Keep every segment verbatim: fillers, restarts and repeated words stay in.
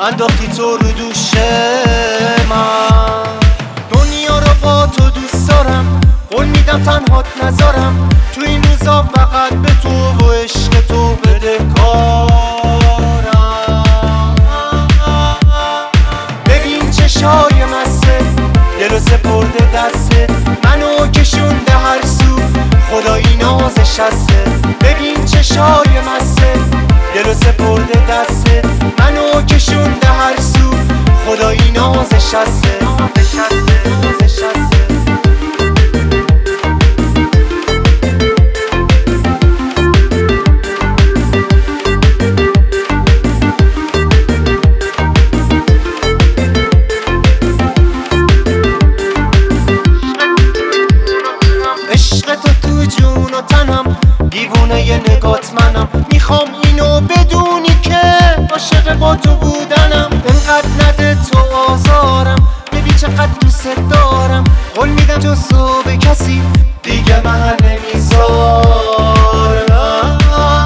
انداختی تو رو دوش من. دنیا رو با تو دوست دارم، قول میدم تنهات نذارم. تو این روزا فقط به تو و عشق تو بدهکارم. ببین چشای مسته، دلو سپرده دسته، منو کشونده هر سو، خدایی نازش هسته. ببین چشای مسته، دلو سپرده دسته، منو کشونده هر سو، خدایی نازش هسته. عشق تو تو جون و تنم، دیوونه ی نگات منم. میخوام اینو بدونی که عاشق با تو بودنم. انقدر نده تو آزارم، ببین چقدر دوست دارم. قول میدم جز تو به کسی دیگه من نمیذارم.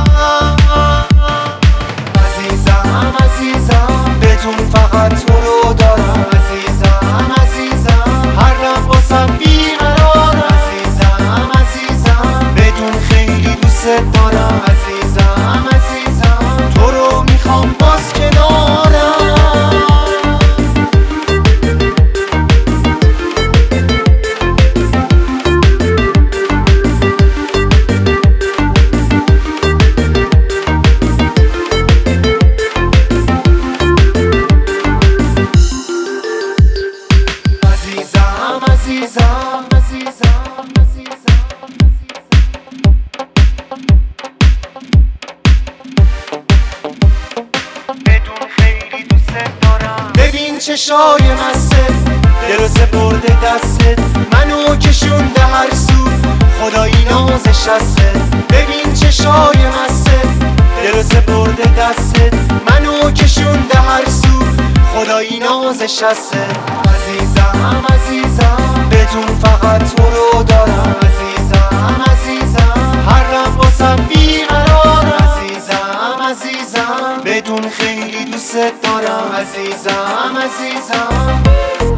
عزیزم عزیزم بدون فقط تو رو دارم. عزیزم عزیزم هر لب واسم بیقرارم. عزیزم عزیزم بدون خیلی دوست دارم. عزیزم عزیزم تو رو میخوام باز کنارم. عزیزم عزیزم عزیزم بدون خیلی دوست دارم. ببین چشای مسته، دلو سپرده دستت، منو کشونده هر سو، خدایی نازش هسته. ببین چشای مسته، دلو سپرده دستت، منو کشونده هر سو، خدایی نازش هسته. عزیزم عزیزم بدون فقط تو رو دارم. عزیزم عزیزم هر لب واسم بیقرارم. عزیزم عزیزم بدون خیلی دوست دارم. عزیزم عزیزم